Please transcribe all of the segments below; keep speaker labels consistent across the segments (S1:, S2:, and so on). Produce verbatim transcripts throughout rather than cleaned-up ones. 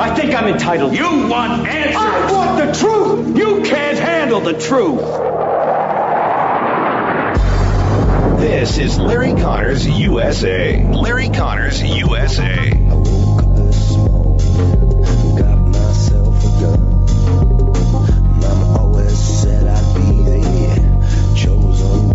S1: I think I'm entitled.
S2: You want answers.
S1: I want the truth. You can't handle the truth.
S3: This is Larry Connors U S A. Larry Connors U S A.
S4: I woke up this morning, got myself a gun. Mama always said I'd be the chosen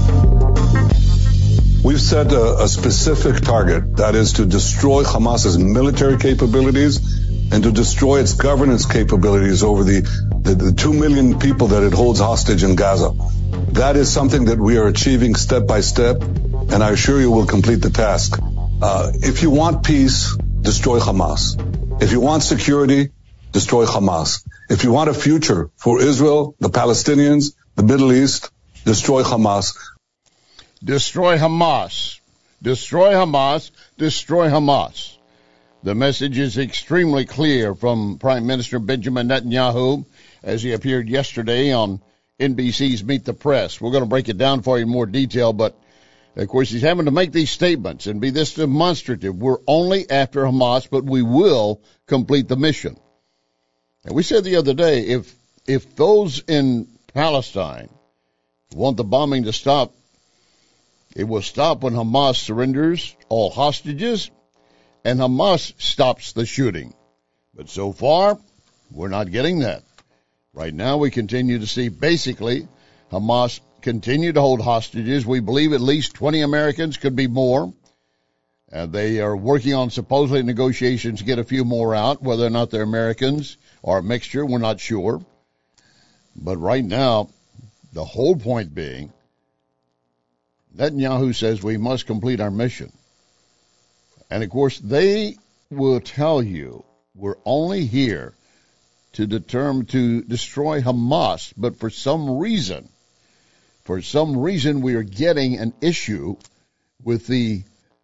S4: one.
S5: We've set a, a specific target, that is to destroy Hamas's military capabilities and to destroy its governance capabilities over the, the, the two million people that it holds hostage in Gaza. That is something that we are achieving step by step, and I assure you we'll complete the task. Uh, if you want peace, destroy Hamas. If you want security, destroy Hamas. If you want a future for Israel, the Palestinians, the Middle East, destroy Hamas.
S6: Destroy Hamas. Destroy Hamas. Destroy Hamas. The message is extremely clear from Prime Minister Benjamin Netanyahu as he appeared yesterday on N B C's Meet the Press. We're going to break it down for you in more detail, but of course he's having to make these statements and be this demonstrative. We're only after Hamas, but we will complete the mission. And we said the other day, if if those in Palestine want the bombing to stop, it will stop when Hamas surrenders all hostages and Hamas stops the shooting. But so far, we're not getting that. Right now, we continue to see basically Hamas continue to hold hostages. We believe at least twenty Americans, could be more. Uh, they are working on supposedly negotiations to get a few more out. Whether or not they're Americans or a mixture, we're not sure. But right now, the whole point being, Netanyahu says we must complete our mission. And, of course, they will tell you we're only here to determine to destroy Hamas, but for some reason, for some reason we are getting an issue with the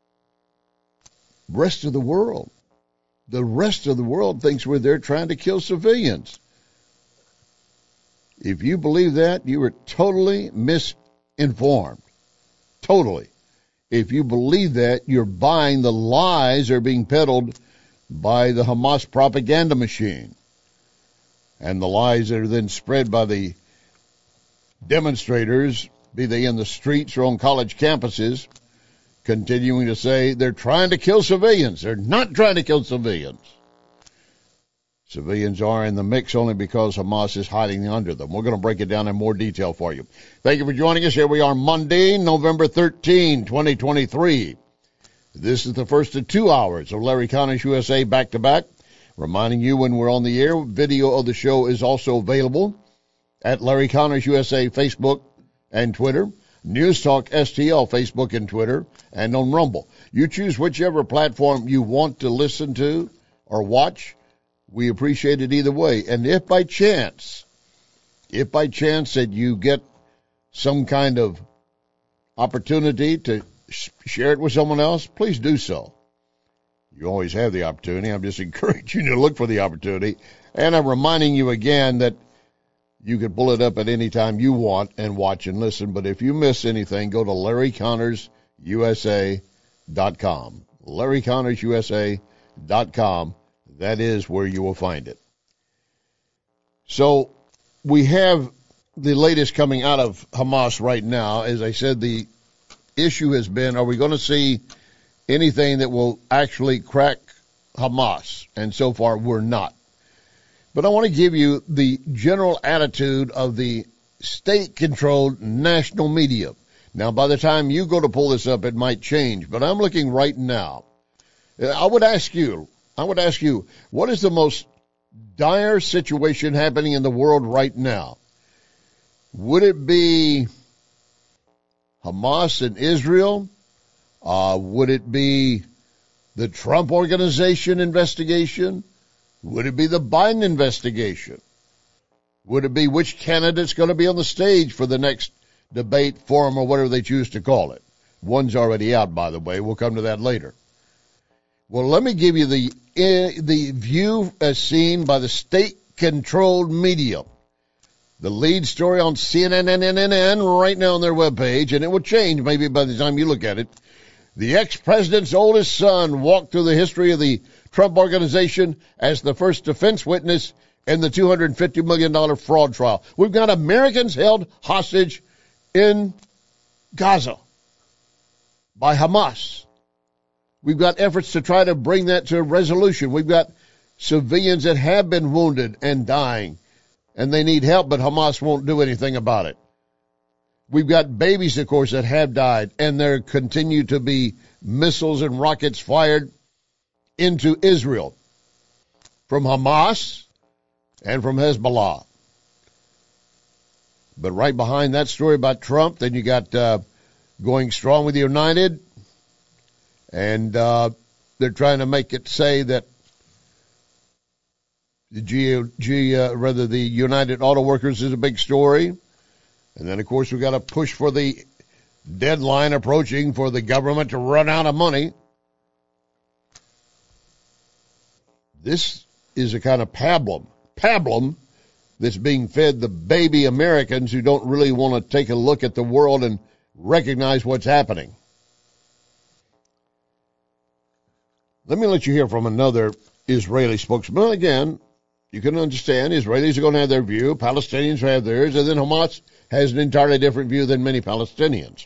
S6: rest of the world. The rest of the world thinks we're there trying to kill civilians. If you believe that, you are totally misinformed. Totally. If you believe that, you're buying the lies that are being peddled by the Hamas propaganda machine. And the lies that are then spread by the demonstrators, be they in the streets or on college campuses, continuing to say they're trying to kill civilians. They're not trying to kill civilians. Civilians are in the mix only because Hamas is hiding under them. We're going to break it down in more detail for you. Thank you for joining us. Here we are Monday, November thirteenth, twenty twenty-three. This is the first of two hours of Larry Connors U S A back-to-back. Reminding you when we're on the air, video of the show is also available at Larry Connors U S A Facebook and Twitter, News Talk S T L Facebook and Twitter, and on Rumble. You choose whichever platform you want to listen to or watch. We appreciate it either way. And if by chance, if by chance that you get some kind of opportunity to share it with someone else, please do so. You always have the opportunity. I'm just encouraging you to look for the opportunity. And I'm reminding you again that you can pull it up at any time you want and watch and listen. But if you miss anything, go to Larry Connors U S A dot com. Larry Connors U S A dot com. That is where you will find it. So we have the latest coming out of Hamas right now. As I said, the issue has been, are we going to see anything that will actually crack Hamas? And so far, we're not. But I want to give you the general attitude of the state-controlled national media. Now, by the time you go to pull this up, it might change. But I'm looking right now. I would ask you, I would ask you, what is the most dire situation happening in the world right now? Would it be Hamas and Israel? Uh, would it be the Trump Organization investigation? Would it be the Biden investigation? Would it be which candidate's going to be on the stage for the next debate, forum, or whatever they choose to call it? One's already out, by the way. We'll come to that later. Well, let me give you the uh, the view as seen by the state-controlled media. The lead story on C N N right now on their webpage, and it will change maybe by the time you look at it. The ex-president's oldest son walked through the history of the Trump Organization as the first defense witness in the two hundred fifty million dollars fraud trial. We've got Americans held hostage in Gaza by Hamas. We've got efforts to try to bring that to a resolution. We've got civilians that have been wounded and dying, and they need help, but Hamas won't do anything about it. We've got babies, of course, that have died, and there continue to be missiles and rockets fired into Israel from Hamas and from Hezbollah. But right behind that story about Trump, then you got uh, going strong with United, and uh, they're trying to make it say that the G, G uh, rather the United Auto Workers is a big story. And then, of course, we've got to push for the deadline approaching for the government to run out of money. This is a kind of pablum, pablum that's being fed the baby Americans who don't really want to take a look at the world and recognize what's happening. Let me let you hear from another Israeli spokesman. Again, you can understand Israelis are going to have their view, Palestinians have theirs, and then Hamas has an entirely different view than many Palestinians.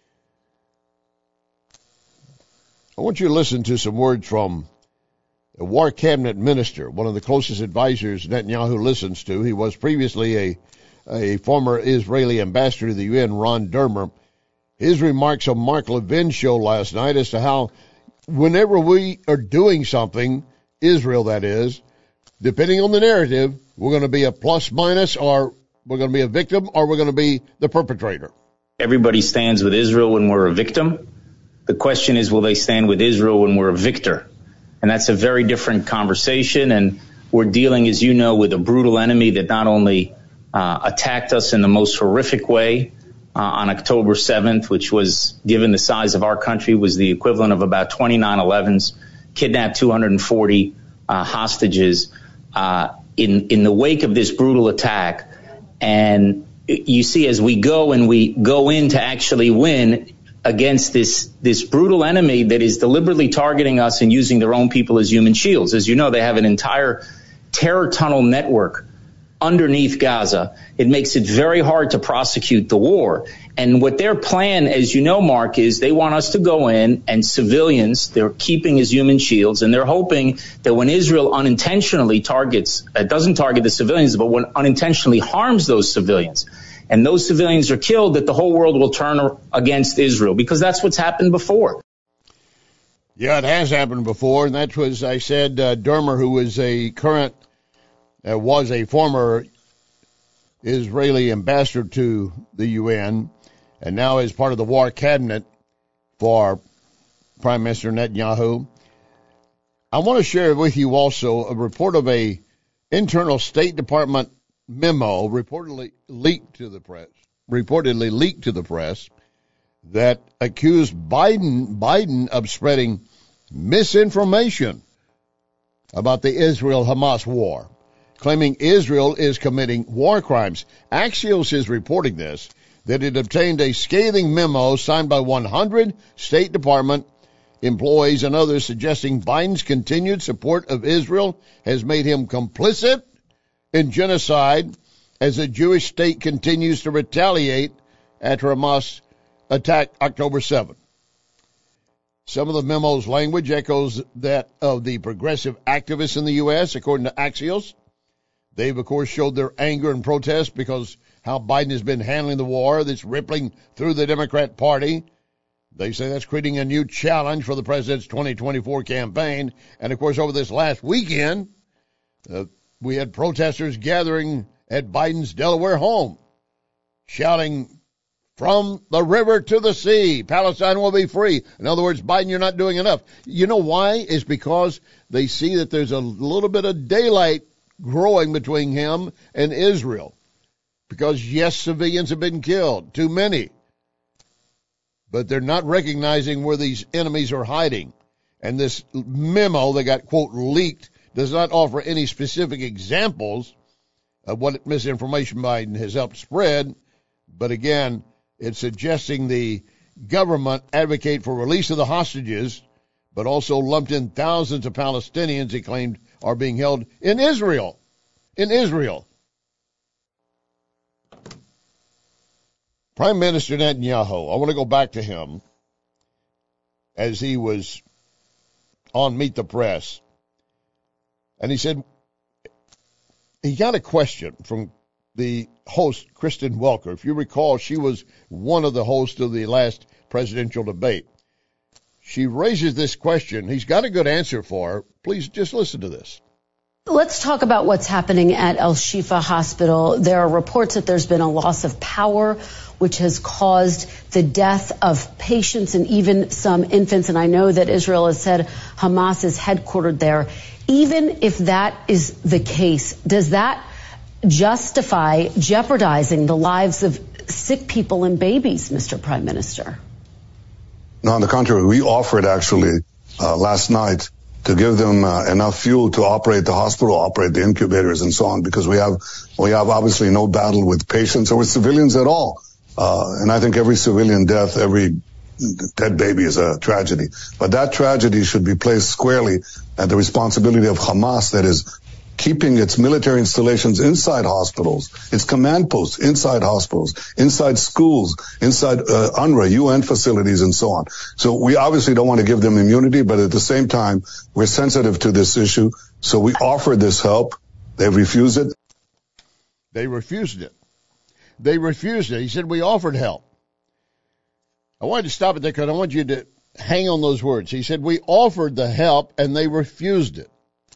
S6: I want you to listen to some words from a war cabinet minister, one of the closest advisors Netanyahu listens to. He was previously a, a former Israeli ambassador to the U N, Ron Dermer. His remarks on Mark Levin's show last night as to how whenever we are doing something, Israel that is, depending on the narrative, we're going to be a plus minus, or we're going to be a victim, or we're going to be the perpetrator.
S2: Everybody stands with Israel when we're a victim. The question is, will they stand with Israel when we're a victor? And that's a very different conversation. And we're dealing, as you know, with a brutal enemy that not only uh, attacked us in the most horrific way uh, on October seventh, which was, given the size of our country, was the equivalent of about twenty nine elevens, kidnapped two hundred forty uh, hostages uh, in, in the wake of this brutal attack. And you see, as we go and we go in to actually win against this this brutal enemy that is deliberately targeting us and using their own people as human shields. As you know, they have an entire terror tunnel network underneath Gaza. It makes it very hard to prosecute the war. And what their plan, as you know, Mark, is they want us to go in and civilians, they're keeping as human shields, and they're hoping that when Israel unintentionally targets, uh, doesn't target the civilians, but when unintentionally harms those civilians, and those civilians are killed, that the whole world will turn against Israel, because that's what's happened before.
S6: Yeah, it has happened before, and that was, I said, uh, Dermer, who was a current, uh, was a former Israeli ambassador to the U N, and now is part of the war cabinet for Prime Minister Netanyahu. I want to share with you also a report of a internal State Department memo reportedly leaked to the press, reportedly leaked to the press that accused Biden, Biden of spreading misinformation about the Israel-Hamas war, claiming Israel is committing war crimes. Axios is reporting this, that it obtained a scathing memo signed by one hundred State Department employees and others suggesting Biden's continued support of Israel has made him complicit in genocide as the Jewish state continues to retaliate after Hamas attacked October seventh. Some of the memo's language echoes that of the progressive activists in the U S, according to Axios. They've, of course, showed their anger and protest because how Biden has been handling the war that's rippling through the Democrat Party. They say that's creating a new challenge for the president's twenty twenty-four campaign. And, of course, over this last weekend, uh, we had protesters gathering at Biden's Delaware home, shouting, "From the river to the sea, Palestine will be free." In other words, Biden, you're not doing enough. You know why? It's because they see that there's a little bit of daylight growing between him and Israel. Because, yes, civilians have been killed, too many. But they're not recognizing where these enemies are hiding. And this memo that got, quote, leaked does not offer any specific examples of what misinformation Biden has helped spread. But again, it's suggesting the government advocate for release of the hostages, but also lumped in thousands of Palestinians he claimed are being held in Israel. In Israel. Prime Minister Netanyahu, I want to go back to him as he was on Meet the Press. And he said, he got a question from the host, Kristen Welker. If you recall, she was one of the hosts of the last presidential debate. She raises this question. He's got a good answer for her. Please just listen to this.
S7: Let's talk about what's happening at Al Shifa Hospital. There are reports that there's been a loss of power, which has caused the death of patients and even some infants. And I know that Israel has said Hamas is headquartered there. Even if that is the case, does that justify jeopardizing the lives of sick people and babies, Mister Prime Minister?
S5: No, on the contrary, we offered actually uh, last night to give them uh, enough fuel to operate the hospital, operate the incubators and so on, because we have we have obviously no battle with patients or with civilians at all. Uh, and I think every civilian death, every dead baby is a tragedy. But that tragedy should be placed squarely at the responsibility of Hamas, that is keeping its military installations inside hospitals, its command posts inside hospitals, inside schools, inside uh, UNRWA, U N facilities, and so on. So we obviously don't want to give them immunity, but at the same time, we're sensitive to this issue. So we offered this help. They've refused it.
S6: They refused it. They refused it. He said, we offered help. I wanted to stop it there because I want you to hang on those words. He said, we offered the help and they refused it.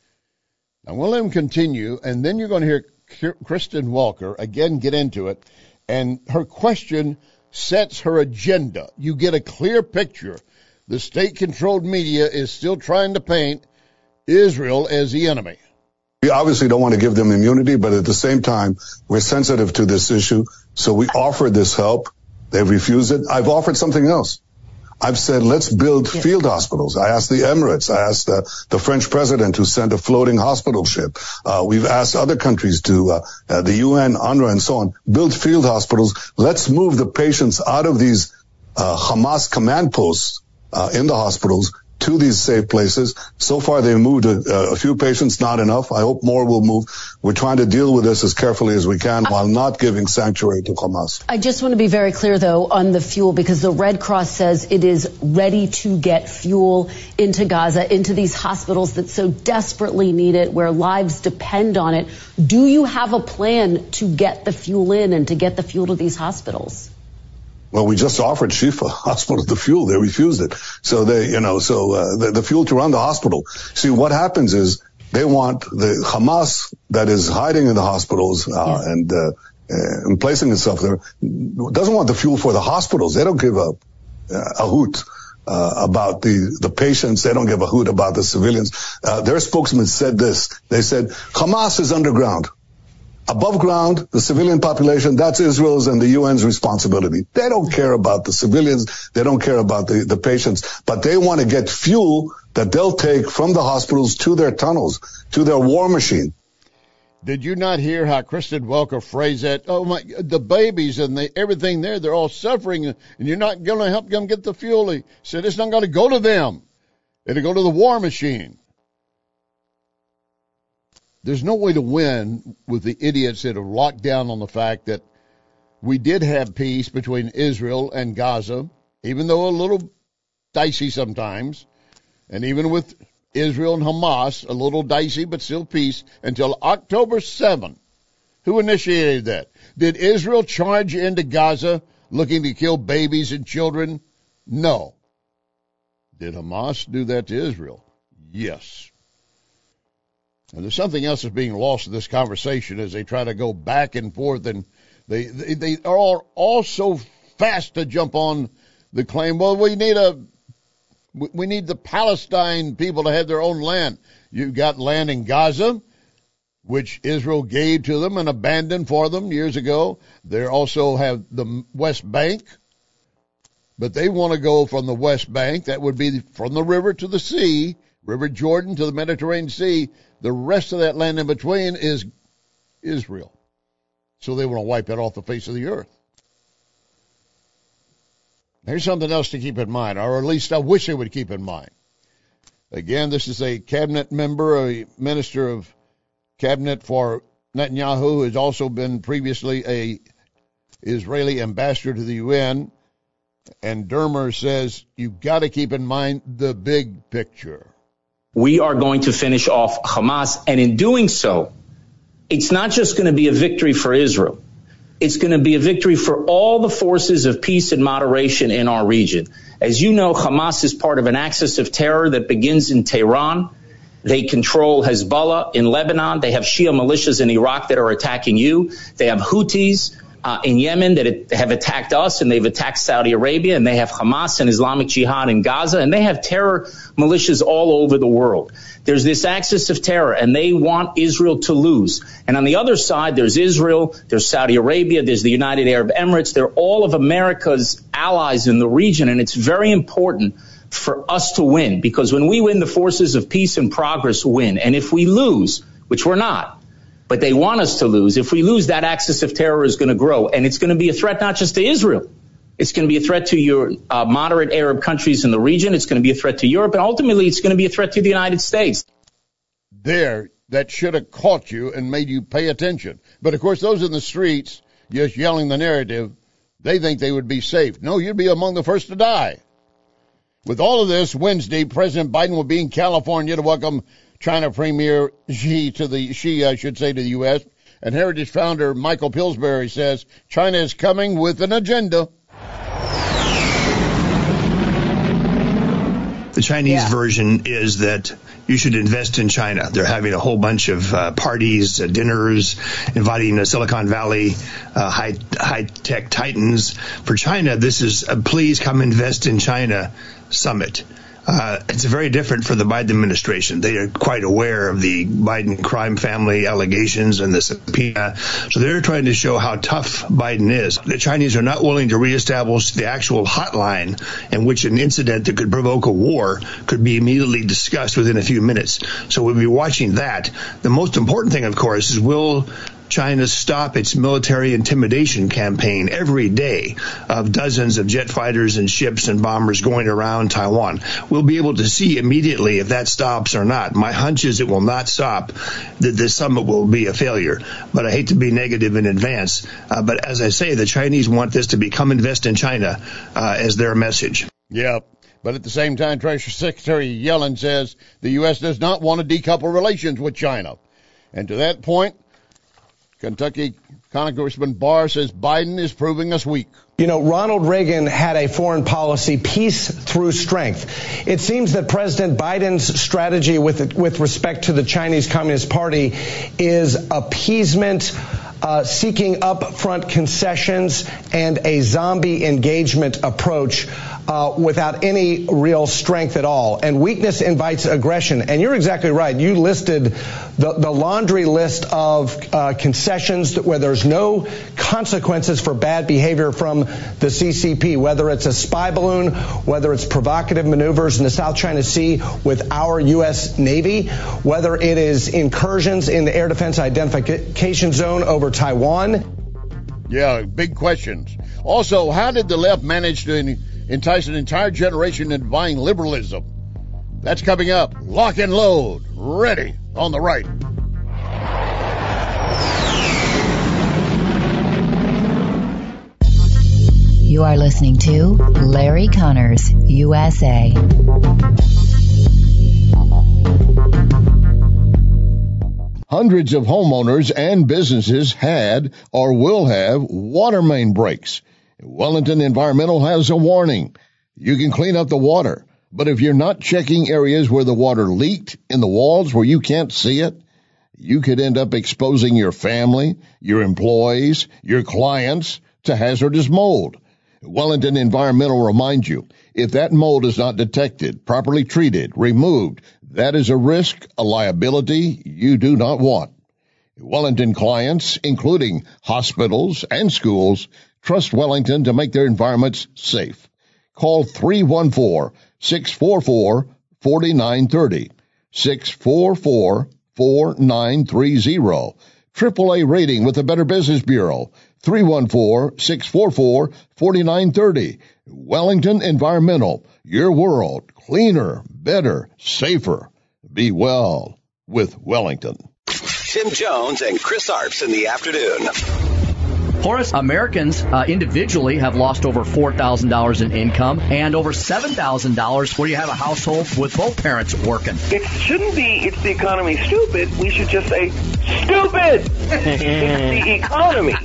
S6: I'm going to let him continue, and then you're going to hear Kristen Welker again get into it, and her question sets her agenda. You get a clear picture. The state-controlled media is still trying to paint Israel as the enemy.
S5: We obviously don't want to give them immunity, but at the same time, we're sensitive to this issue. So we offered this help. They've refused it. I've offered something else. I've said, let's build yeah. field hospitals. I asked the Emirates. I asked uh, the French president who sent a floating hospital ship. Uh, we've asked other countries to, uh, uh, the U N, UNRWA, and so on, build field hospitals. Let's move the patients out of these uh, Hamas command posts uh, in the hospitals to these safe places. So far, they've moved a, a few patients, not enough. I hope more will move. We're trying to deal with this as carefully as we can while not giving sanctuary to Hamas.
S7: I just want to be very clear, though, on the fuel, because the Red Cross says it is ready to get fuel into Gaza, into these hospitals that so desperately need it, where lives depend on it. Do you have a plan to get the fuel in and to get the fuel to these hospitals?
S5: Well, we just offered Shifa Hospital the fuel. They refused it. So they, you know, so uh, the, the fuel to run the hospital. See, what happens is they want the Hamas that is hiding in the hospitals uh, yeah. and, uh, and placing itself there doesn't want the fuel for the hospitals. They don't give a, a hoot uh, about the, the patients. They don't give a hoot about the civilians. Uh, their spokesman said this. They said, Hamas is underground. Above ground, the civilian population, that's Israel's and the U N's responsibility. They don't care about the civilians. They don't care about the, the patients, but they want to get fuel that they'll take from the hospitals to their tunnels, to their war machine.
S6: Did you not hear how Kristen Welker phrased that? Oh my, the babies and the, everything there, they're all suffering and you're not going to help them get the fuel. He said it's not going to go to them. It'll go to the war machine. There's no way to win with the idiots that are locked down on the fact that we did have peace between Israel and Gaza, even though a little dicey sometimes, and even with Israel and Hamas, a little dicey but still peace, until October seventh. Who initiated that? Did Israel charge into Gaza looking to kill babies and children? No. Did Hamas do that to Israel? Yes. And there's something else that's being lost in this conversation as they try to go back and forth, and they they, they are all, all so fast to jump on the claim, well, we need a we need the Palestine people to have their own land. You've got land in Gaza, which Israel gave to them and abandoned for them years ago. They also have the West Bank, but they want to go from the West Bank, that would be from the river to the sea, River Jordan to the Mediterranean Sea. The rest of that land in between is Israel. So they want to wipe it off the face of the earth. Here's something else to keep in mind, or at least I wish they would keep in mind. Again, this is a cabinet member, a minister of cabinet for Netanyahu, who has also been previously a Israeli ambassador to the U N. And Dermer says you've got to keep in mind the big picture.
S2: We are going to finish off Hamas, and in doing so, it's not just going to be a victory for Israel. It's going to be a victory for all the forces of peace and moderation in our region. As you know, Hamas is part of an axis of terror that begins in Tehran. They control Hezbollah in Lebanon. They have Shia militias in Iraq that are attacking you. They have Houthis uh, in Yemen that have attacked us, and they've attacked Saudi Arabia, and they have Hamas and Islamic Jihad in Gaza, and they have terror militias all over the world. There's this axis of terror, and they want Israel to lose. And on the other side, there's Israel, there's Saudi Arabia, there's the United Arab Emirates. They're all of America's allies in the region, and it's very important for us to win, because when we win, the forces of peace and progress win. And if we lose, which we're not, but they want us to lose, if we lose, that axis of terror is going to grow, and it's going to be a threat not just to Israel. It's going to be a threat to your uh, moderate Arab countries in the region. It's going to be a threat to Europe. And ultimately, it's going to be a threat to the United States.
S6: There, that should have caught you and made you pay attention. But, of course, those in the streets just yelling the narrative, they think they would be safe. No, you'd be among the first to die. With all of this, Wednesday, President Biden will be in California to welcome China Premier Xi to the Xi, I should say, to the U S. And Heritage founder Michael Pillsbury says China is coming with an agenda.
S8: The Chinese
S7: yeah.
S8: version is that you should invest in China. They're having a whole bunch of uh, parties, uh, dinners, inviting uh, Silicon Valley, uh, high, high-tech titans. For China, this is a please come invest in China summit. Uh, it's very different for the Biden administration. They are quite aware of the Biden crime family allegations and the subpoena. So they're trying to show how tough Biden is. The Chinese are not willing to reestablish the actual hotline in which an incident that could provoke a war could be immediately discussed within a few minutes. So we'll be watching that. The most important thing, of course, is will China stop its military intimidation campaign every day of dozens of jet fighters and ships and bombers going around Taiwan. We'll be able to see immediately if that stops or not. My hunch is it will not stop, that this summit will be a failure. But I hate to be negative in advance. Uh, but as I say, the Chinese want this to become invest in China uh, as their message.
S6: Yeah. But at the same time, Treasury Secretary Yellen says the U S does not want to decouple relations with China. And to that point, Kentucky Congressman Barr says Biden is proving us weak.
S9: You know, Ronald Reagan had a foreign policy, peace through strength. It seems that President Biden's strategy with with respect to the Chinese Communist Party is appeasement, uh, seeking upfront concessions, and a zombie engagement approach uh, without any real strength at all. And weakness invites aggression. And you're exactly right. You listed the, the laundry list of uh, concessions where there's no consequences for bad behavior from the C C P, whether it's a spy balloon, whether it's provocative maneuvers in the South China Sea with our U S Navy, whether it is incursions in the air defense identification zone over Taiwan.
S6: Yeah, big questions. Also, how did the left manage to entice an entire generation into buying liberalism? That's coming up. Lock and load. Ready on the right.
S10: You are listening to Larry Connors, U S A.
S6: Hundreds of homeowners and businesses had or will have water main breaks. Wellington Environmental has a warning. You can clean up the water, but if you're not checking areas where the water leaked in the walls where you can't see it, you could end up exposing your family, your employees, your clients to hazardous mold. Wellington Environmental reminds you, if that mold is not detected, properly treated, removed, that is a risk, a liability you do not want. Wellington clients, including hospitals and schools, trust Wellington to make their environments safe. Call three one four, six four four, four nine three zero, six four four, four nine three zero. triple A rating with the Better Business Bureau, three one four, six four four, four nine three zero. Wellington Environmental, your world, cleaner, better, safer. Be well with Wellington.
S3: Tim Jones and Chris Arps in the afternoon.
S11: Horace, Americans uh, individually have lost over four thousand dollars in income and over seven thousand dollars where you have a household with both parents working.
S12: It shouldn't be, it's the economy stupid. We should just say, stupid! It's the economy.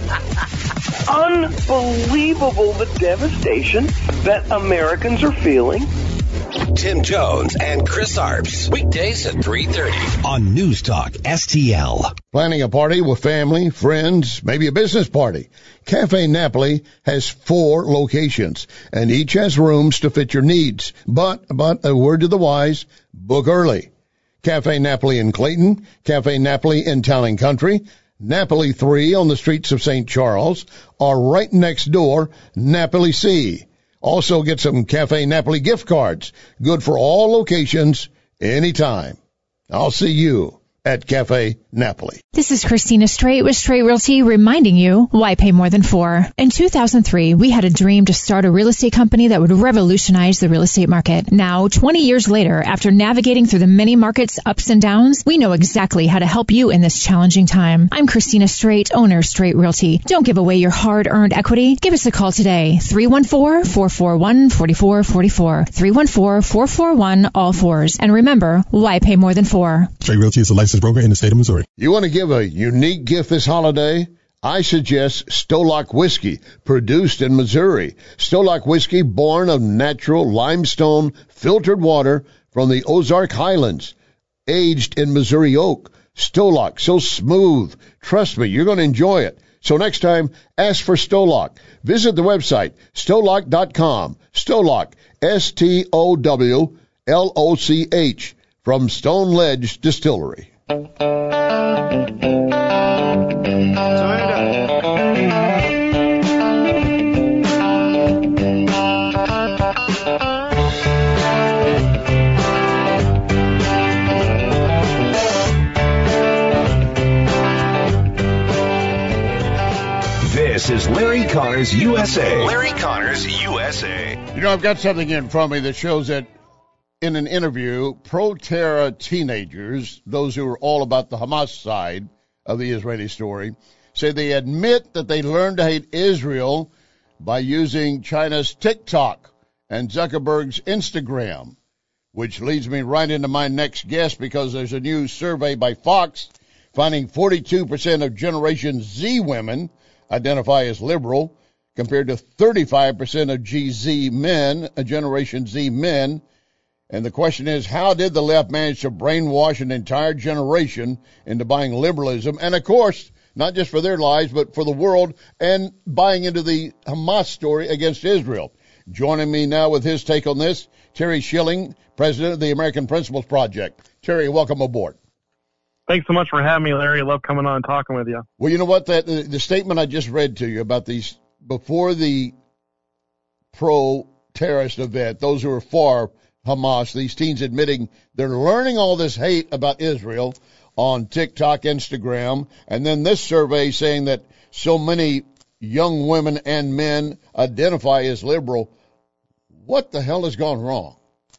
S12: Unbelievable the devastation that Americans are feeling.
S3: Tim Jones and Chris Arps, weekdays at three thirty on News Talk S T L.
S6: Planning a party with family, friends, maybe a business party. Cafe Napoli has four locations, and each has rooms to fit your needs. But, but a word to the wise, book early. Cafe Napoli in Clayton, Cafe Napoli in Town and Country, Napoli three on the streets of Saint Charles, or right next door, Napoli C. Also get some Cafe Napoli gift cards. Good for all locations, anytime. I'll see you at Cafe Napoli.
S13: This is Christina Straight with Straight Realty reminding you why pay more than four. In two thousand three, we had a dream to start a real estate company that would revolutionize the real estate market. Now, twenty years later, after navigating through the many market's ups and downs, we know exactly how to help you in this challenging time. I'm Christina Straight, owner Straight Realty. Don't give away your hard-earned equity. Give us a call today, three one four, four four one, four four four four, three one four, four four one, all fours. And remember, why pay more than four?
S14: Straight Realty is a licensed broker in the state of Missouri.
S6: You want to give a unique gift this holiday? I suggest Stolock Whiskey, produced in Missouri. Stolock Whiskey, born of natural limestone filtered water from the Ozark Highlands, aged in Missouri oak. Stolock, so smooth. Trust me, you're going to enjoy it. So next time, ask for Stolock. Visit the website, stolock dot com. Stolock, S T O W L O C H, from Stone Ledge Distillery.
S3: This is Larry Connors U S A. Larry Connors U S A.
S6: You know, I've got something in front of me that shows that in an interview, pro-terror teenagers, those who are all about the Hamas side of the Israeli story, say they admit that they learned to hate Israel by using China's TikTok and Zuckerberg's Instagram, which leads me right into my next guest, because there's a new survey by Fox finding forty-two percent of Generation Z women identify as liberal, compared to thirty-five percent of G Z men, a Generation Z men. And the question is, how did the left manage to brainwash an entire generation into buying liberalism? And, of course, not just for their lives, but for the world, and buying into the Hamas story against Israel. Joining me now with his take on this, Terry Schilling, president of the American Principles Project. Terry, welcome aboard.
S15: Thanks so much for having me, Larry. I love coming on and talking with you.
S6: Well, you know what? That the, the statement I just read to you about these, before the pro-terrorist event, those who are for Hamas, these teens admitting they're learning all this hate about Israel on TikTok, Instagram, and then this survey saying that so many young women and men identify as liberal. What the hell has gone wrong?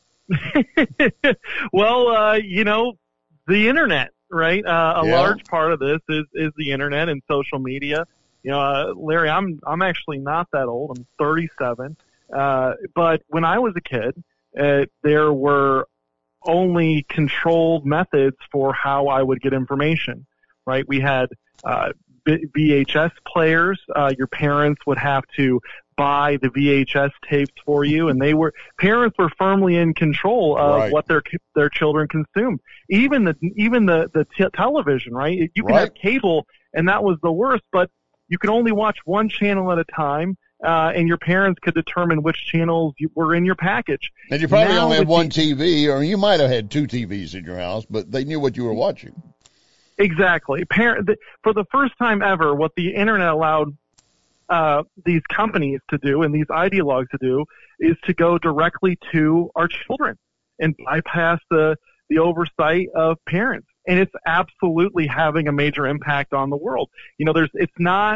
S15: Well, uh, you know, the internet, right? Uh, a
S6: yeah.
S15: large part of this is, is the internet and social media. You know, uh, Larry, I'm I'm actually not that old. I'm thirty-seven. Uh, but when I was a kid, Uh, there were only controlled methods for how I would get information, right? We had uh, V H S players. Uh, your parents would have to buy the V H S tapes for you, and they were parents were firmly in control of
S6: right.
S15: what their their children consumed. Even the even the the t- television, right? You can
S6: right.
S15: have cable, and that was the worst, but you could only watch one channel at a time. Uh, and your parents could determine which channels you, were in your package.
S6: And you probably
S15: now
S6: only had one
S15: the,
S6: T V, or you might have had two T Vs in your house, but they knew what you were watching.
S15: Exactly. Parent, the, for the first time ever, what the internet allowed uh, these companies to do and these ideologues to do is to go directly to our children and bypass the, the oversight of parents. And it's absolutely having a major impact on the world. You know, there's it's not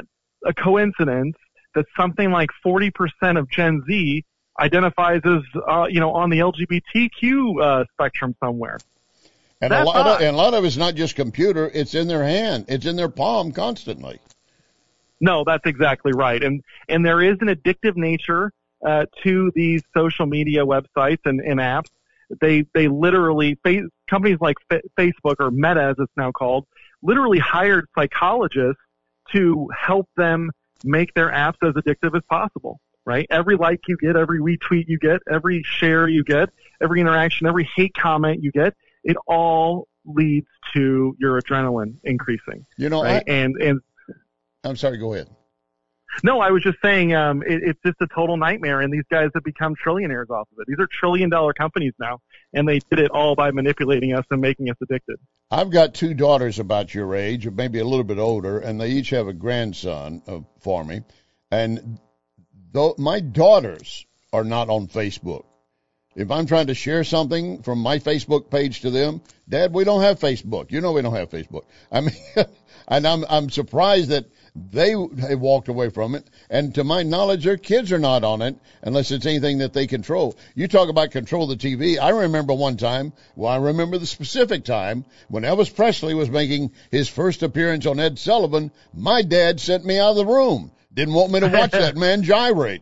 S15: a coincidence that something like forty percent of Gen Z identifies as, uh, you know, on the L G B T Q uh, spectrum somewhere.
S6: And a, lot of, and a lot of it's not just computer, it's in their hand. It's in their palm constantly.
S15: No, that's exactly right. And and there is an addictive nature uh, to these social media websites and, and apps. They they literally, fa- companies like fa- Facebook, or Meta as it's now called, literally hired psychologists to help them make their apps as addictive as possible, right? Every like you get, every retweet you get, every share you get, every interaction, every hate comment you get, it all leads to your adrenaline increasing.
S6: You know,
S15: right?
S6: I,
S15: and and
S6: I'm sorry, go ahead.
S15: No, I was just saying um, it, it's just a total nightmare, and these guys have become trillionaires off of it. These are trillion-dollar companies now, and they did it all by manipulating us and making us addicted.
S6: I've got two daughters about your age, or maybe a little bit older, and they each have a grandson uh, for me. And though my daughters are not on Facebook. If I'm trying to share something from my Facebook page to them, Dad, we don't have Facebook. You know we don't have Facebook. I mean, and I'm I'm surprised that they they walked away from it. And to my knowledge, their kids are not on it unless it's anything that they control. You talk about control the T V. I remember one time, well, I remember the specific time when Elvis Presley was making his first appearance on Ed Sullivan. My dad sent me out of the room. Didn't want me to watch that man gyrate.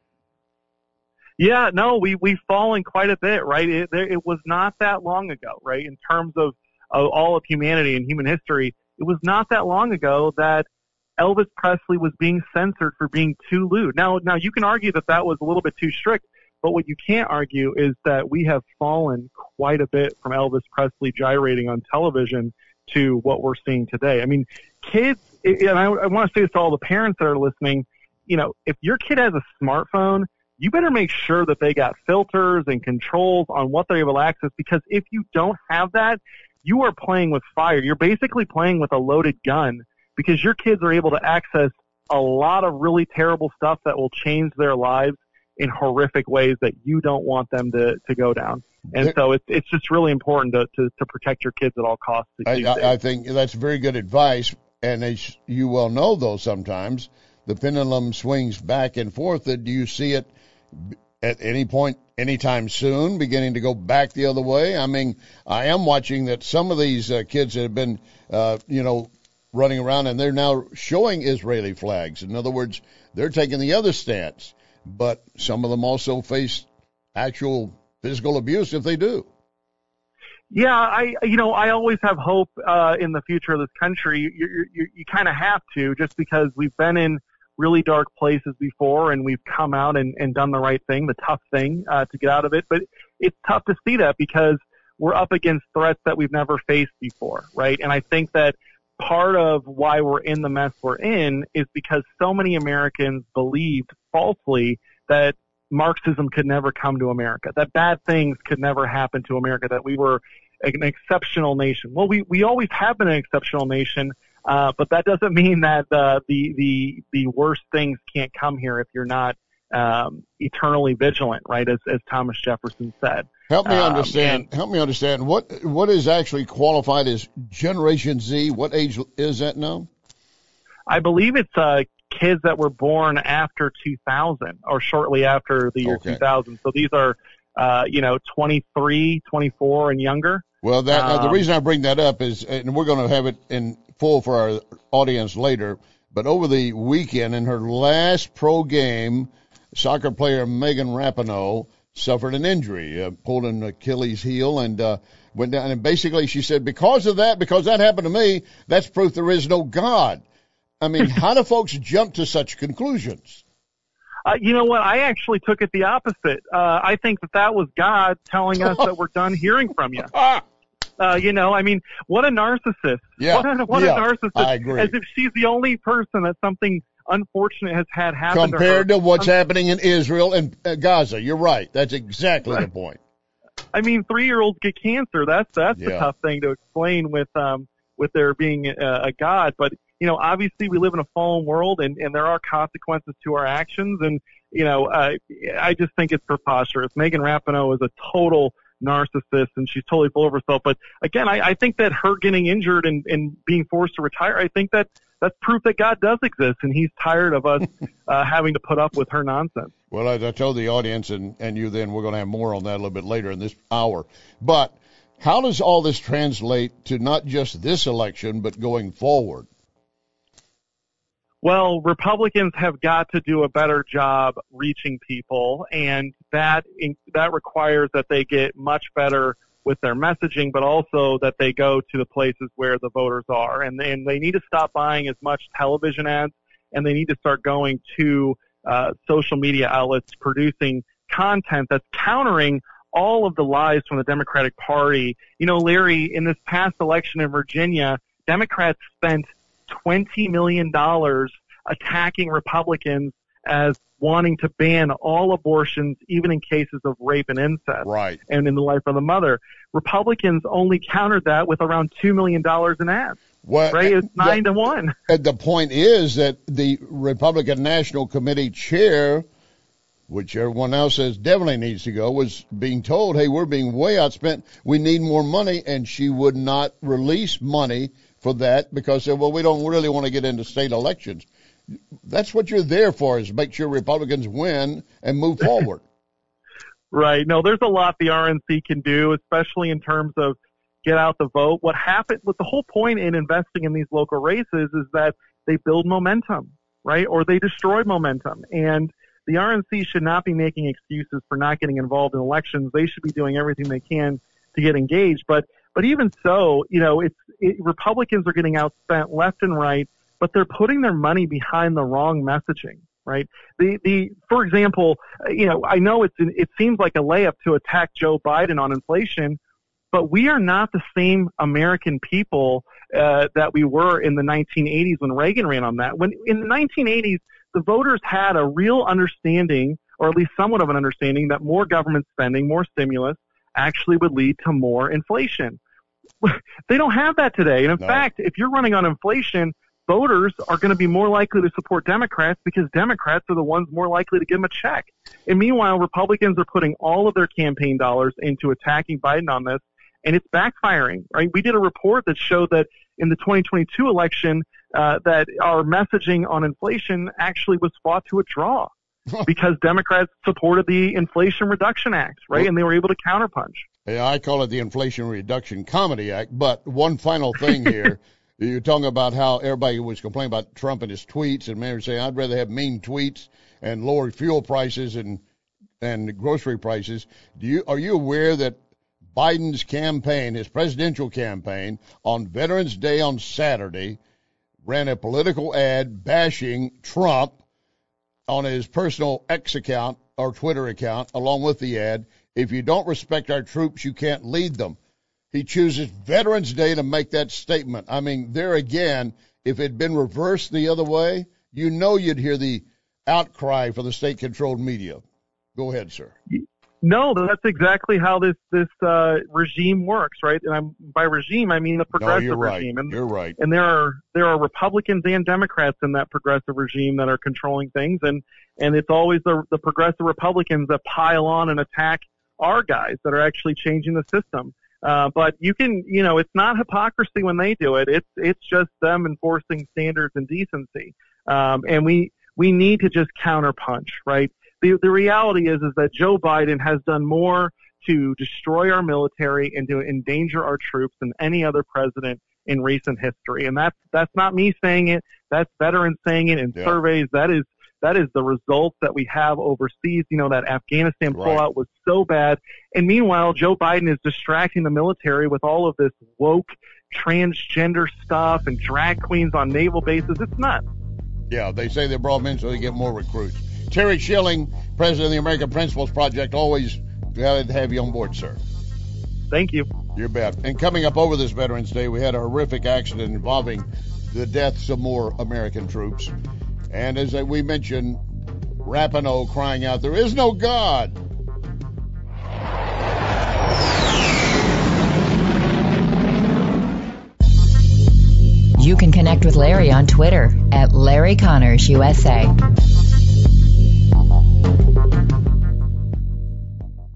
S15: Yeah, no, we, we've fallen quite a bit, right? It, there, it was not that long ago, right? In terms of, of all of humanity and human history, it was not that long ago that Elvis Presley was being censored for being too lewd. Now, now you can argue that that was a little bit too strict, but what you can't argue is that we have fallen quite a bit from Elvis Presley gyrating on television to what we're seeing today. I mean, kids, and I, I want to say this to all the parents that are listening, you know, if your kid has a smartphone, you better make sure that they got filters and controls on what they're able to access, because if you don't have that, you are playing with fire. You're basically playing with a loaded gun, because your kids are able to access a lot of really terrible stuff that will change their lives in horrific ways that you don't want them to, to go down. And so it's it's just really important to, to, to protect your kids at all costs.
S6: I, I, I think that's very good advice. And as you well know, though, sometimes the pendulum swings back and forth. Do you see it at any point, anytime soon, beginning to go back the other way? I mean, I am watching that some of these uh, kids that have been, uh, you know, running around, and they're now showing Israeli flags. In other words, they're taking the other stance. But some of them also face actual physical abuse if they do.
S15: Yeah, I, you know, I always have hope uh, in the future of this country. You, you, you, you kind of have to, just because we've been in really dark places before, and we've come out and, and done the right thing, the tough thing uh, to get out of it. But it's tough to see that because we're up against threats that we've never faced before, right? And I think that part of why we're in the mess we're in is because so many Americans believed falsely that Marxism could never come to America, that bad things could never happen to America, that we were an exceptional nation. Well, we, we always have been an exceptional nation, uh, but that doesn't mean that uh, the, the, the worst things can't come here if you're not um, eternally vigilant, right, as, as Thomas Jefferson said.
S6: Help me
S15: Um,
S6: understand.
S15: and-
S6: help me understand what what is actually qualified as Generation Z. What age is that now?
S15: I believe it's uh, kids that were born after two thousand or shortly after the year
S6: Okay.
S15: two thousand. So these are, uh, you know, twenty-three, twenty-four and younger.
S6: Well, that uh, the
S15: Um,
S6: reason I bring that up is, and we're going to have it in full for our audience later, but over the weekend in her last pro game, soccer player Megan Rapinoe suffered an injury, uh, pulled an Achilles heel, and uh, went down. And basically she said, because of that, because that happened to me, that's proof there is no God. I mean, how do folks jump to such conclusions?
S15: Uh, you know what? I actually took it the opposite. Uh, I think that that was God telling us that we're done hearing from you. Uh, you know, I mean, what a narcissist.
S6: Yeah,
S15: What a, what
S6: yeah,
S15: a narcissist.
S6: I agree.
S15: As if she's the only person that something unfortunate has had happen
S6: Compared
S15: to her.
S6: to what's
S15: Um,
S6: happening in Israel and uh, Gaza. You're right. That's exactly the point.
S15: I mean, three-year-olds get cancer. That's that's the
S6: Yeah.
S15: tough thing to explain with um with there being a, a God. But you know, obviously we live in a fallen world, and and there are consequences to our actions. And you know, uh, I just think it's preposterous. Megan Rapinoe is a total narcissist and she's totally full of herself. But again, I, I think that her getting injured and, and being forced to retire, I think that that's proof that God does exist and he's tired of us uh, having to put up with her nonsense.
S6: Well, as I told the audience and, and you then, we're going to have more on that a little bit later in this hour. But how does all this translate to not just this election, but going forward?
S15: Well, Republicans have got to do a better job reaching people, and that that requires that they get much better with their messaging, but also that they go to the places where the voters are. And, and they need to stop buying as much television ads, and they need to start going to uh, social media outlets producing content that's countering all of the lies from the Democratic Party. You know, Larry, in this past election in Virginia, Democrats spent twenty million dollars attacking Republicans as wanting to ban all abortions, even in cases of rape and incest,
S6: right,
S15: and in the life of the mother. Republicans only countered that with around two million dollars in ads.
S6: Well,
S15: right? It's nine
S6: the,
S15: to one.
S6: The point is that the Republican National Committee chair, which everyone now says definitely needs to go, was being told, hey, we're being way outspent. We need more money. And she would not release money for that because, well, we don't really want to get into state elections. That's what you're there for, is make sure Republicans win and move forward.
S15: Right. No, there's a lot the R N C can do, especially in terms of get out the vote. What happened with the whole point in investing in these local races is that they build momentum, right? Or they destroy momentum. And the R N C should not be making excuses for not getting involved in elections. They should be doing everything they can to get engaged. But, but even so, you know, it's, it, Republicans are getting outspent left and right, but they're putting their money behind the wrong messaging, right? The, the, for example, you know, I know it's, it seems like a layup to attack Joe Biden on inflation, but we are not the same American people uh, that we were in the nineteen eighties when Reagan ran on that. When in the nineteen eighties, the voters had a real understanding, or at least somewhat of an understanding, that more government spending, more stimulus, actually would lead to more inflation. They don't have that today. And in no. fact, if you're running on inflation, voters are going to be more likely to support Democrats because Democrats are the ones more likely to give them a check. And meanwhile, Republicans are putting all of their campaign dollars into attacking Biden on this, and it's backfiring, right? We did a report that showed that in the twenty twenty-two election, uh, that our messaging on inflation actually was fought to a draw because Democrats supported the Inflation Reduction Act, right? Well, and they were able to counterpunch.
S6: Yeah, I call it the Inflation Reduction Comedy Act. But one final thing here. You're talking about how everybody was complaining about Trump and his tweets, and many were saying, I'd rather have mean tweets and lower fuel prices and and grocery prices. Do you are you aware that Biden's campaign, his presidential campaign, on Veterans Day on Saturday, ran a political ad bashing Trump on his personal X account or Twitter account, along with the ad, if you don't respect our troops, you can't lead them. He chooses Veterans Day to make that statement. I mean, there again, if it had been reversed the other way, you know you'd hear the outcry for the state-controlled media. Go ahead, sir.
S15: No, that's exactly how this this uh, regime works, right? And I'm, by regime, I mean the progressive
S6: no, you're right.
S15: regime. And,
S6: you're right.
S15: And there are there are Republicans and Democrats in that progressive regime that are controlling things, and and it's always the the progressive Republicans that pile on and attack our guys that are actually changing the system. Uh, but you can, you know, it's not hypocrisy when they do it. It's it's just them enforcing standards and decency. Um, and we we need to just counterpunch, right? The the reality is is that Joe Biden has done more to destroy our military and to endanger our troops than any other president in recent history. And that's that's not me saying it. That's veterans saying it in yeah. surveys. That is that is the results that we have overseas. You know, that Afghanistan pullout right. was so bad. And meanwhile, Joe Biden is distracting the military with all of this woke transgender stuff and drag queens on naval bases. It's nuts.
S6: Yeah, they say they brought them in so they get more recruits. Terry Schilling, president of the American Principles Project, always glad to have you on board, sir.
S15: Thank you.
S6: You bet. And coming up over this Veterans Day, we had a horrific accident involving the deaths of more American troops. And as we mentioned, Rapinoe crying out, there is no God.
S10: You can connect with Larry on Twitter at Larry Connors U S A.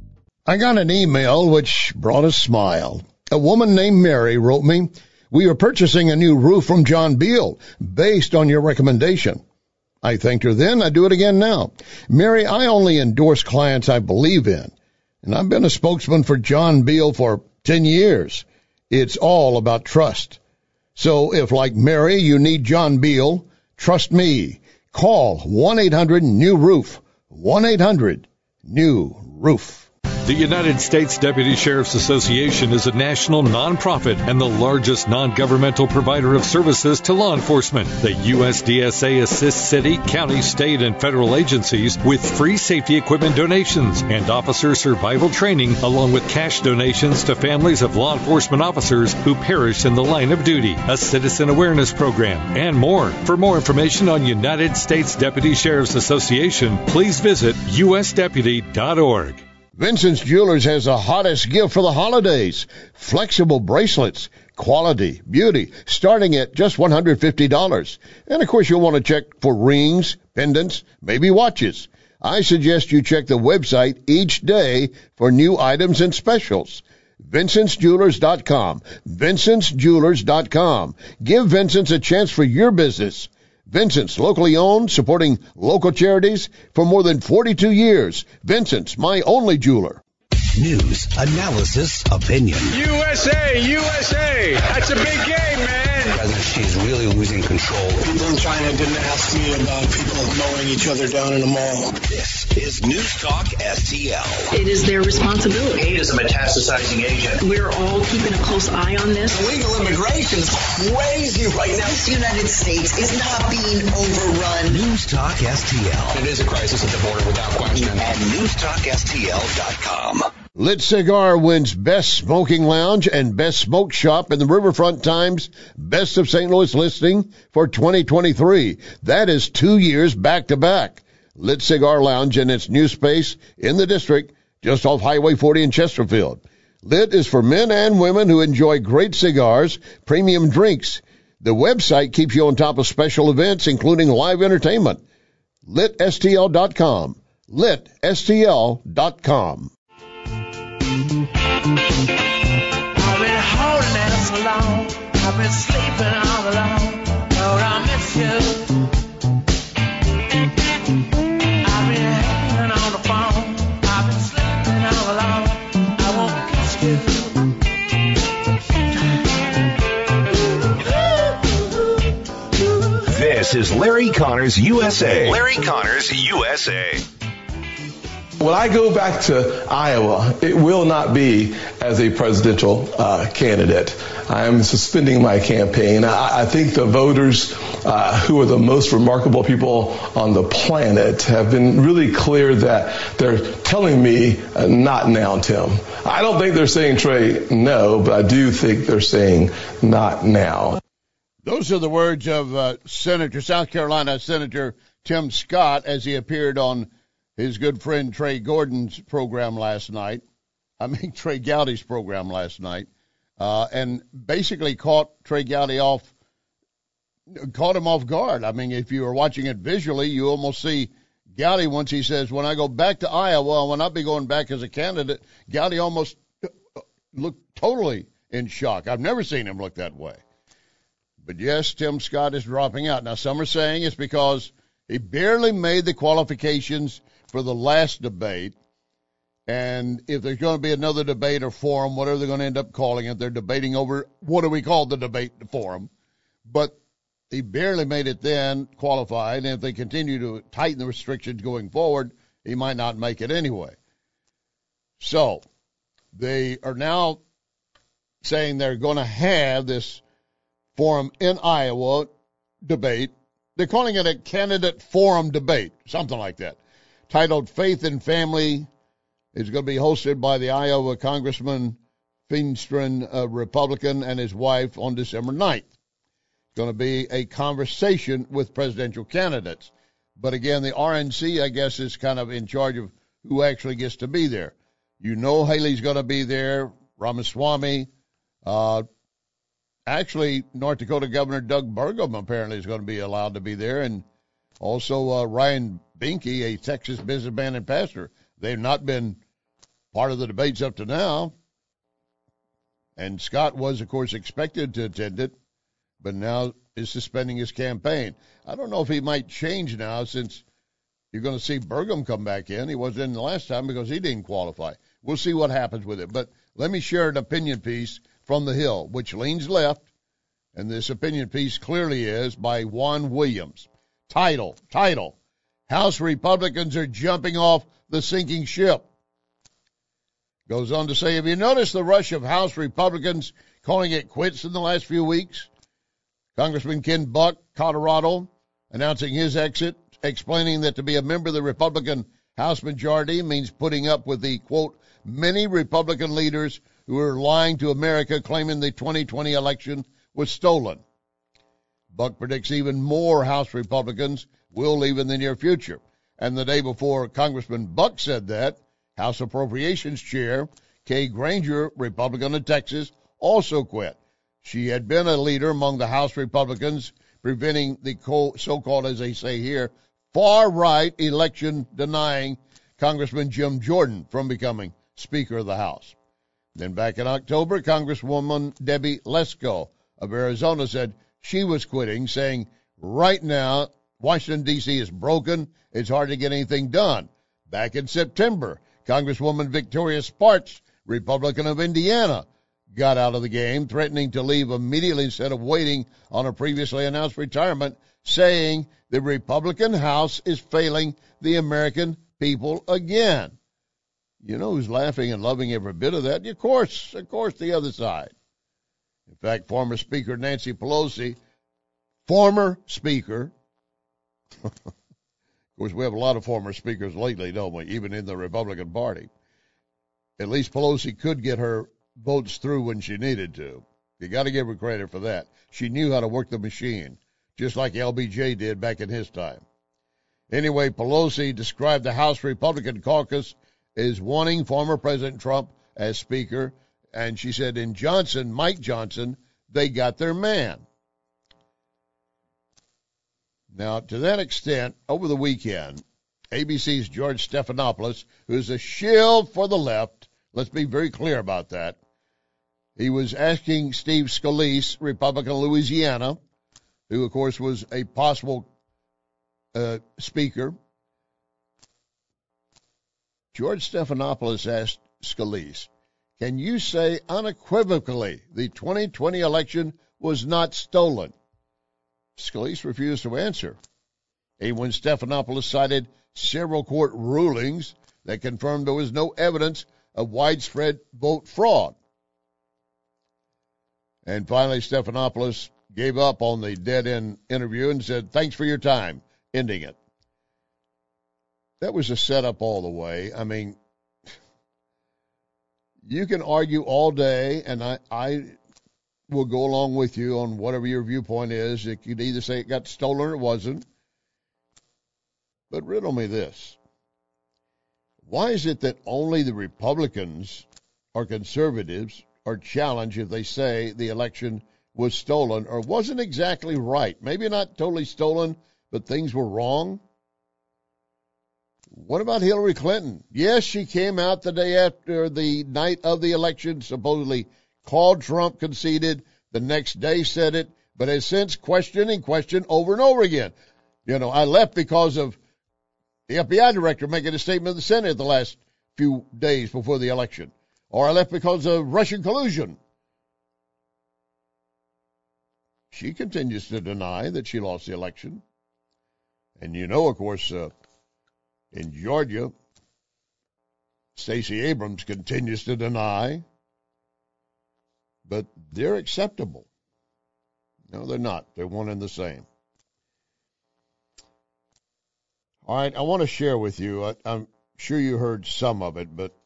S6: I got an email which brought a smile. A woman named Mary wrote me, "We are purchasing a new roof from John Beal based on your recommendation." I thanked her then. I do it again now. Mary, I only endorse clients I believe in, and I've been a spokesman for John Beal for ten years. It's all about trust. So if, like Mary, you need John Beal, trust me. Call one eight hundred new roof. one eight hundred new roof.
S16: The United States Deputy Sheriff's Association is a national nonprofit and the largest non-governmental provider of services to law enforcement. The U S D S A assists city, county, state, and federal agencies with free safety equipment donations and officer survival training, along with cash donations to families of law enforcement officers who perish in the line of duty, a citizen awareness program, and more. For more information on United States Deputy Sheriff's Association, please visit U S deputy dot org.
S6: Vincent's Jewelers has the hottest gift for the holidays. Flexible bracelets, quality, beauty, starting at just one hundred fifty dollars. And, of course, you'll want to check for rings, pendants, maybe watches. I suggest you check the website each day for new items and specials. Vincent's Jewelers dot com. Vincent's Jewelers dot com. Give Vincent's a chance for your business. Vincent's, locally owned, supporting local charities for more than forty-two years. Vincent's, my only jeweler.
S3: News, analysis, opinion.
S1: U S A, U S A. That's a big game, man.
S17: She's really losing control.
S18: People in China didn't ask me about people mowing each other down in a mall.
S3: This is News Talk S T L.
S19: It is their responsibility.
S17: Hate is a metastasizing agent.
S19: We're all keeping a close eye on this.
S17: Illegal immigration is crazy right now.
S20: This United States is not being overrun.
S3: News Talk S T L.
S17: It is a crisis at the border without question.
S3: At news talk S T L dot com.
S6: Lit Cigar wins Best Smoking Lounge and Best Smoke Shop in the Riverfront Times Best of Saint Louis listing for twenty twenty-three. That is two years back-to-back. Lit Cigar Lounge and its new space in the district just off Highway forty in Chesterfield. Lit is for men and women who enjoy great cigars, premium drinks. The website keeps you on top of special events, including live entertainment. lit S T L dot com. lit S T L dot com.
S21: I've been holding it so long. I've been sleeping all alone. Lord, I miss you. I've been hanging on the phone. I've been sleeping all alone. I won't kiss
S3: you. This is Larry Connors U S A. Larry Connors U S A.
S22: When I go back to Iowa, it will not be as a presidential uh, candidate. I am suspending my campaign. I, I think the voters uh, who are the most remarkable people on the planet have been really clear that they're telling me uh, not now, Tim. I don't think they're saying, Trey, no, but I do think they're saying not now.
S6: Those are the words of uh, Senator, South Carolina Senator Tim Scott as he appeared on his good friend Trey Gordon's program last night. I mean, Trey Gowdy's program last night. Uh, and basically caught Trey Gowdy off, caught him off guard. I mean, if you were watching it visually, you almost see Gowdy once he says, when I go back to Iowa, I will not be going back as a candidate. Gowdy almost looked totally in shock. I've never seen him look that way. But yes, Tim Scott is dropping out. Now, some are saying it's because he barely made the qualifications for the last debate, and if there's going to be another debate or forum, whatever they're going to end up calling it, they're debating over what do we call the debate forum, but he barely made it then, qualified, and if they continue to tighten the restrictions going forward, he might not make it anyway. So they are now saying they're going to have this forum in Iowa debate. They're calling it a candidate forum debate, something like that, titled Faith and Family. It's going to be hosted by the Iowa Congressman Feenstrom, a Republican, and his wife on December ninth. It's going to be a conversation with presidential candidates. But again, the R N C, I guess, is kind of in charge of who actually gets to be there. You know Haley's going to be there, Ramaswamy. Uh, actually, North Dakota Governor Doug Burgum apparently is going to be allowed to be there, and also uh, Ryan Binky, a Texas businessman and pastor. They've not been part of the debates up to now. And Scott was, of course, expected to attend it, but now is suspending his campaign. I don't know if he might change now since you're going to see Burgum come back in. He wasn't in the last time because he didn't qualify. We'll see what happens with it. But let me share an opinion piece from The Hill, which leans left, and this opinion piece clearly is by Juan Williams. Title, title, House Republicans are jumping off the sinking ship. Goes on to say, have you noticed the rush of House Republicans calling it quits in the last few weeks? Congressman Ken Buck, Colorado, announcing his exit, explaining that to be a member of the Republican House majority means putting up with the, quote, many Republican leaders who are lying to America, claiming the twenty twenty election was stolen. Buck predicts even more House Republicans will leave in the near future. And the day before Congressman Buck said that, House Appropriations Chair Kay Granger, Republican of Texas, also quit. She had been a leader among the House Republicans preventing the so-called, as they say here, far-right election-denying Congressman Jim Jordan from becoming Speaker of the House. Then back in October, Congresswoman Debbie Lesko of Arizona said she was quitting, saying, right now, Washington, D C is broken. It's hard to get anything done. Back in September, Congresswoman Victoria Sparks, Republican of Indiana, got out of the game, threatening to leave immediately instead of waiting on a previously announced retirement, saying the Republican House is failing the American people again. You know who's laughing and loving every bit of that? Of course, of course, the other side. In fact, former Speaker Nancy Pelosi, former Speaker, of course, we have a lot of former speakers lately, don't we, even in the Republican Party. At least Pelosi could get her votes through when she needed to. You got to give her credit for that. She knew how to work the machine, just like L B J did back in his time. Anyway, Pelosi described the House Republican caucus as wanting former President Trump as Speaker, and she said in Johnson, Mike Johnson, they got their man. Now, to that extent, over the weekend, A B C's George Stephanopoulos, who's a shill for the left, let's be very clear about that, he was asking Steve Scalise, Republican of Louisiana, who, of course, was a possible uh, speaker. George Stephanopoulos asked Scalise, can you say unequivocally the twenty twenty election was not stolen? Scalise refused to answer. And when Stephanopoulos cited several court rulings that confirmed there was no evidence of widespread vote fraud. And finally, Stephanopoulos gave up on the dead-end interview and said, thanks for your time, ending it. That was a setup all the way. I mean, you can argue all day, and I, I will go along with you on whatever your viewpoint is. You could either say it got stolen or it wasn't. But riddle me this. Why is it that only the Republicans or conservatives are challenged if they say the election was stolen or wasn't exactly right? Maybe not totally stolen, but things were wrong. What about Hillary Clinton? Yes, she came out the day after the night of the election, supposedly called Trump, conceded, the next day said it, but has since questioned and questioned over and over again. You know, I left because of the F B I director making a statement in the Senate the last few days before the election. Or I left because of Russian collusion. She continues to deny that she lost the election. And you know, of course, uh, in Georgia, Stacey Abrams continues to deny. But they're acceptable. No, they're not. They're one and the same. All right, I want to share with you, I, I'm sure you heard some of it, but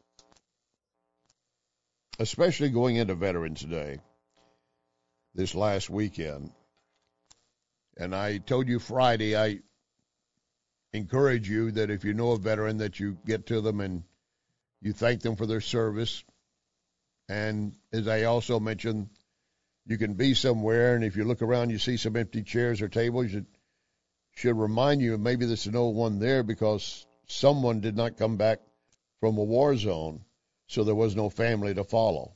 S6: especially going into Veterans Day this last weekend, and I told you Friday, I encourage you that if you know a veteran that you get to them and you thank them for their service. And as I also mentioned, you can be somewhere, and if you look around, you see some empty chairs or tables, it should remind you maybe there's no one there because someone did not come back from a war zone so there was no family to follow.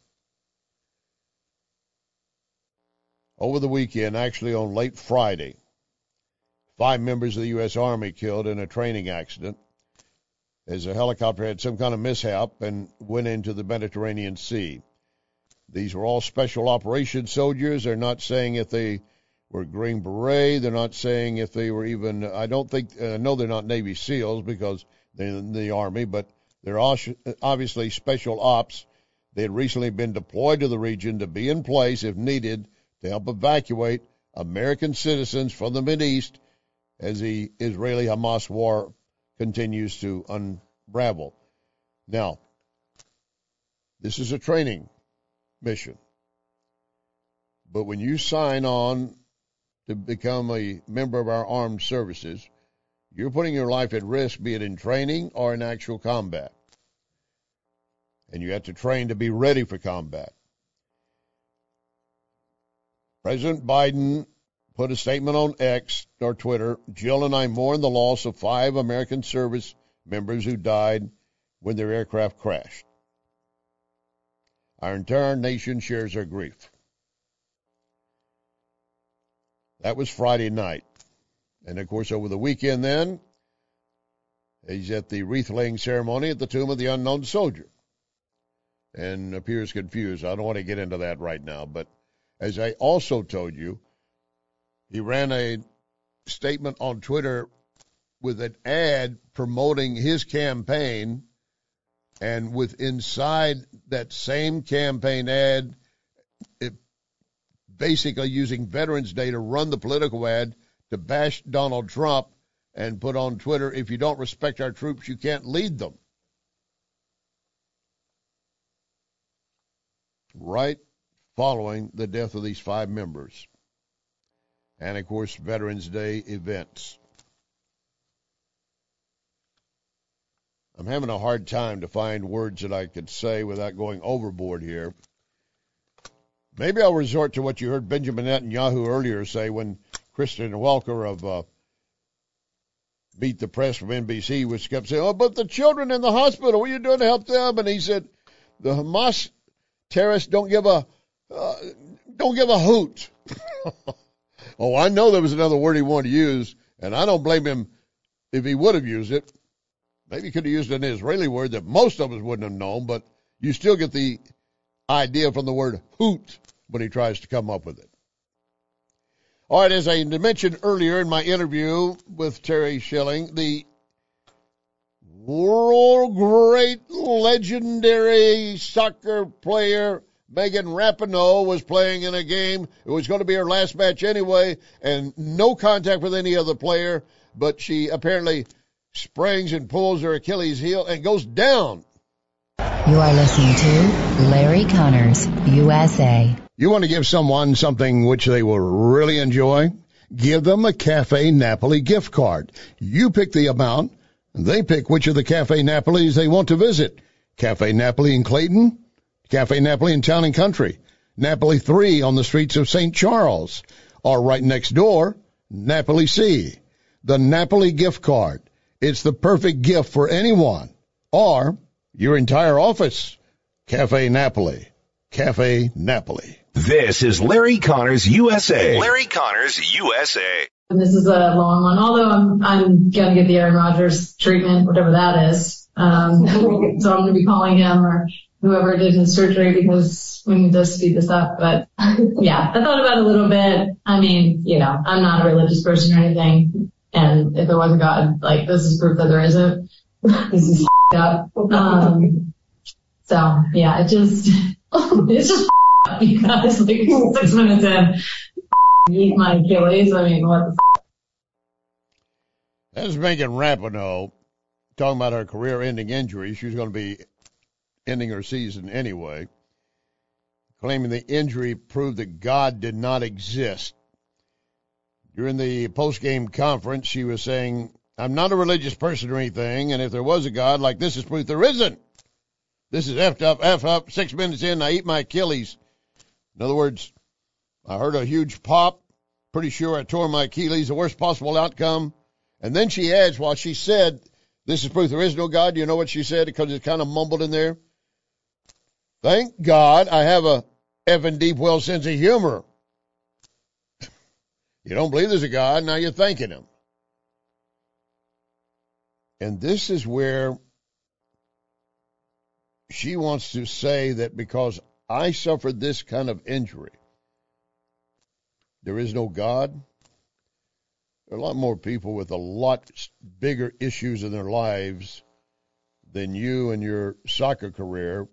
S6: Over the weekend, actually on late Friday, five members of the U S Army killed in a training accident as a helicopter had some kind of mishap and went into the Mediterranean Sea. These were all special operations soldiers. They're not saying if they were Green Beret. They're not saying if they were even, I don't think, I uh, know they're not Navy SEALs because they're in the Army, but they're obviously special ops. They had recently been deployed to the region to be in place if needed to help evacuate American citizens from the Mideast as the Israeli-Hamas war continues to unravel. Now, this is a training mission. But when you sign on to become a member of our armed services, you're putting your life at risk, be it in training or in actual combat. And you have to train to be ready for combat. President Biden put a statement on X or Twitter, Jill and I mourn the loss of five American service members who died when their aircraft crashed. Our entire nation shares our grief. That was Friday night. And, of course, over the weekend then, he's at the wreath-laying ceremony at the tomb of the unknown soldier and appears confused. I don't want to get into that right now. But as I also told you, he ran a statement on Twitter with an ad promoting his campaign, and with inside that same campaign ad, it basically using Veterans Day to run the political ad to bash Donald Trump and put on Twitter, if you don't respect our troops, you can't lead them. Right following the death of these five members. And, of course, Veterans Day events. I'm having a hard time to find words that I could say without going overboard here. Maybe I'll resort to what you heard Benjamin Netanyahu earlier say when Kristen Welker of uh, Beat the Press from N B C was kept saying, oh, but the children in the hospital, what are you doing to help them? And he said, the Hamas terrorists don't give a, uh, don't give a hoot. Oh, I know there was another word he wanted to use, and I don't blame him if he would have used it. Maybe he could have used an Israeli word that most of us wouldn't have known, but you still get the idea from the word hoot when he tries to come up with it. All right, as I mentioned earlier in my interview with Terry Schilling, the world great legendary soccer player Megan Rapinoe was playing in a game. It was going to be her last match anyway, and no contact with any other player, but she apparently springs and pulls her Achilles heel and goes down.
S10: You are listening to Larry Connors, U S A.
S6: You want to give someone something which they will really enjoy? Give them a Cafe Napoli gift card. You pick the amount, and they pick which of the Cafe Napolis they want to visit. Cafe Napoli in Clayton, Cafe Napoli in Town and Country, Napoli three on the streets of Saint Charles, or right next door, Napoli C. The Napoli gift card. It's the perfect gift for anyone, or your entire office. Cafe Napoli. Cafe Napoli.
S3: This is Larry Connors, U S A. Larry Connors, U S A.
S4: This is a long one, although I'm I'm going to get the Aaron Rodgers treatment, whatever that is. Um, so I'm going to be calling him or whoever did his surgery because we need to speed this up. But yeah, I thought about it a little bit. I mean, you know, I'm not a religious person or anything. And if there was a God, like, this is proof that there isn't. This is up. Um, so yeah, it just, it's just up because like six minutes in, eat my Achilles. I mean, what the f-?
S6: That's Megan Rapinoe talking about her career-ending injury. She was going to be ending her season anyway, claiming the injury proved that God did not exist. During the post-game conference, she was saying, I'm not a religious person or anything, and if there was a God, like this is proof there isn't. This is effed up, F up, six minutes in, I eat my Achilles. In other words, I heard a huge pop, pretty sure I tore my Achilles, the worst possible outcome. And then she adds, while she said, this is proof there is no God, you know what she said, because it's kind of mumbled in there? Thank God I have a effing deep well sense of humor. You don't believe there's a God, now you're thanking him. And this is where she wants to say that because I suffered this kind of injury, there is no God. There are a lot more people with a lot bigger issues in their lives than you and your soccer career.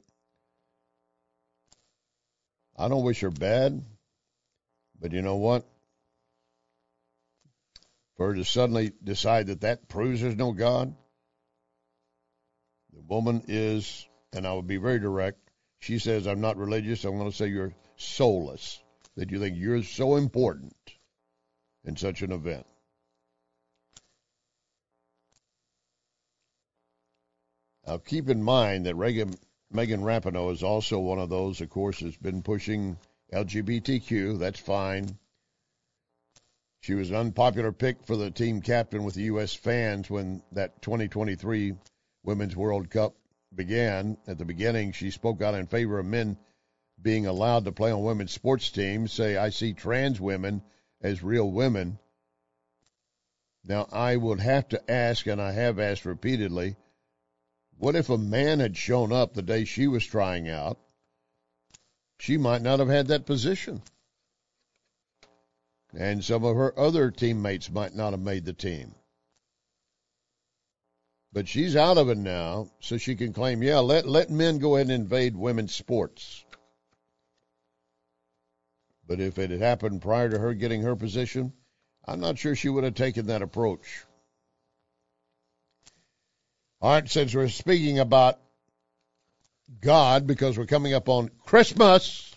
S6: I don't wish her bad, but you know what? For her to suddenly decide that that proves there's no God, the woman is, and I will be very direct, she says, I'm not religious, I'm going to say you're soulless, that you think you're so important in such an event. Now, keep in mind that Reagan, Megan Rapinoe is also one of those, of course, has been pushing L G B T Q. That's fine. She was an unpopular pick for the team captain with the U S fans when that twenty twenty-three Women's World Cup began. At the beginning, she spoke out in favor of men being allowed to play on women's sports teams, say, I see trans women as real women. Now, I would have to ask, and I have asked repeatedly, what if a man had shown up the day she was trying out? She might not have had that position. And some of her other teammates might not have made the team. But she's out of it now, so she can claim, yeah, let, let men go ahead and invade women's sports. But if it had happened prior to her getting her position, I'm not sure she would have taken that approach. All right, since we're speaking about God, because we're coming up on Christmas,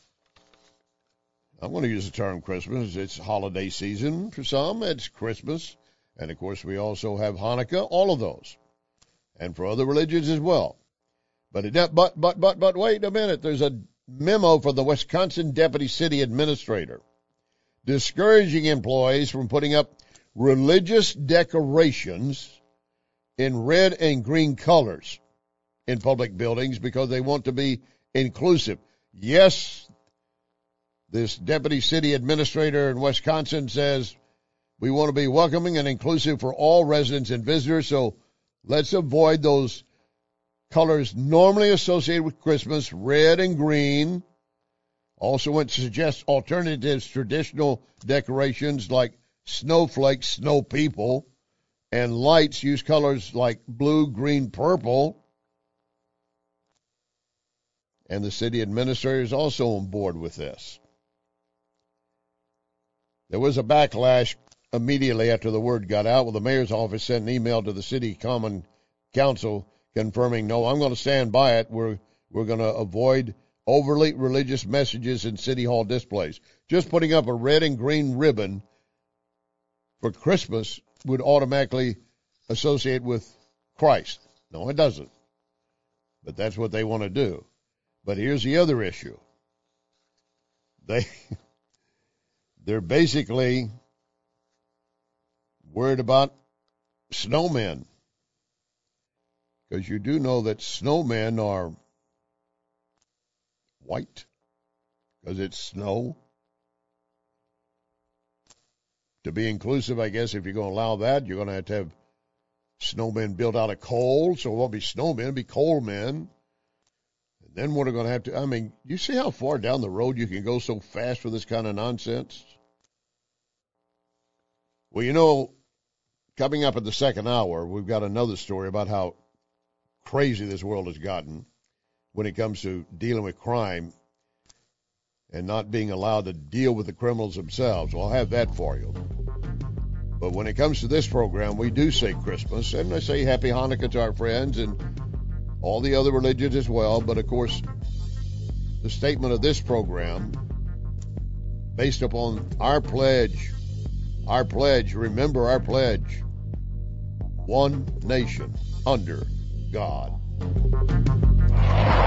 S6: I'm going to use the term Christmas. It's holiday season for some. It's Christmas. And, of course, we also have Hanukkah, all of those. And for other religions as well. But, it, but, but, but, but, wait a minute. There's a memo from the Wisconsin Deputy City Administrator discouraging employees from putting up religious decorations in red and green colors in public buildings because they want to be inclusive. Yes, this Deputy City Administrator in Wisconsin says we want to be welcoming and inclusive for all residents and visitors, so let's avoid those colors normally associated with Christmas, red and green. Also went to suggest alternatives, traditional decorations like snowflakes, snow people, and lights use colors like blue, green, purple. And the city administrator is also on board with this. There was a backlash immediately after the word got out. Well, the mayor's office sent an email to the city common council confirming, no, I'm going to stand by it. We're, we're going to avoid overly religious messages in city hall displays. Just putting up a red and green ribbon for Christmas would automatically associate with Christ. No, it doesn't. But that's what they want to do. But here's the other issue. They, they're basically worried about snowmen. Because you do know that snowmen are white because it's snow. To be inclusive, I guess, if you're going to allow that, you're going to have to have snowmen built out of coal. So it won't be snowmen, it'll be coal men. And then what are going to have to, I mean, you see how far down the road you can go so fast with this kind of nonsense? Well, you know, coming up at the second hour, we've got another story about how crazy this world has gotten when it comes to dealing with crime and not being allowed to deal with the criminals themselves. Well, I'll have that for you. But when it comes to this program, we do say Christmas, and I say Happy Hanukkah to our friends and all the other religions as well. But, of course, the statement of this program, based upon our pledge, our pledge, remember our pledge, one nation under God.